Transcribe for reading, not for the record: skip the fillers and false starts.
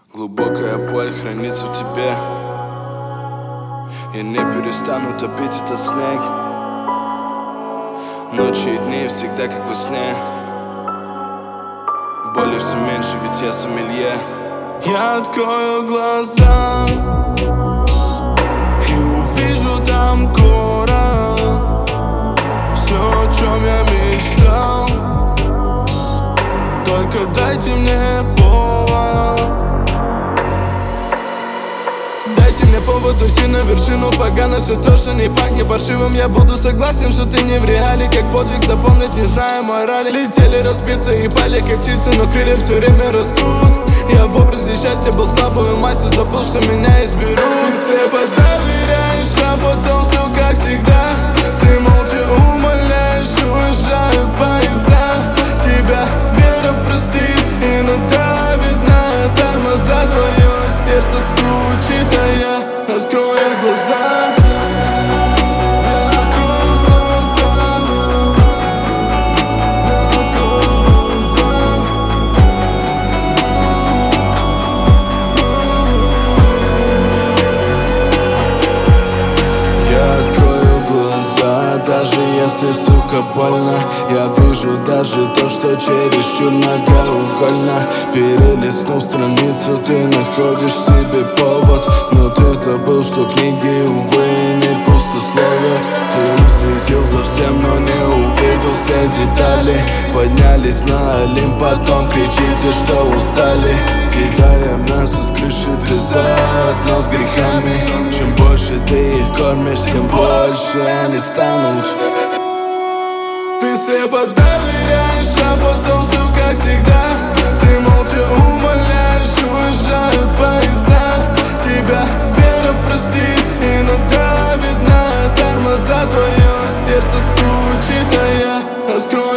Глубокая боль хранится в тебе. Я не перестану топить этот снег. Ночи и дни всегда как во сне. Боли все меньше, ведь я сомелье. Я открою глаза и увижу там город. Все, о чем я мечтал. Только дайте мне повод. Дайте мне повод уйти на вершину. Погано все то, что не пахнет паршивым. Я буду согласен, что ты не в реале. Как подвиг запомнить, не знаю морали. Летели разбиться и пали, как птицы, но крылья все время растут. Я в образе счастья был слабым, и мастер забыл, что меня изберут. Ты слепо доверяешь, а потом все как всегда. Ты молча умоляешь, уезжают поезда. Тебя вера простит и надавит на тормоза. Твое сердце стучит, а я открою глаза. Даже если, сука, больно, я вижу даже то, что чересчур многоугольно. Перелистнув страницу, ты находишь себе повод. Но ты забыл, что книги, увы, не пустословят. Ты усветил за всем, но не увидел все детали. Поднялись на Олимп, потом кричите, что устали. Кидаем нас из крыши, ты заодно с грехами. Чем больше ты их кормишь, тем больше они станут. Ты слепо доверяешь, а потом все как всегда. Ты молча умоляешь, уезжают поезда. Тебя вера простит и надавит на тормоза. Твое сердце стучит, а я открою.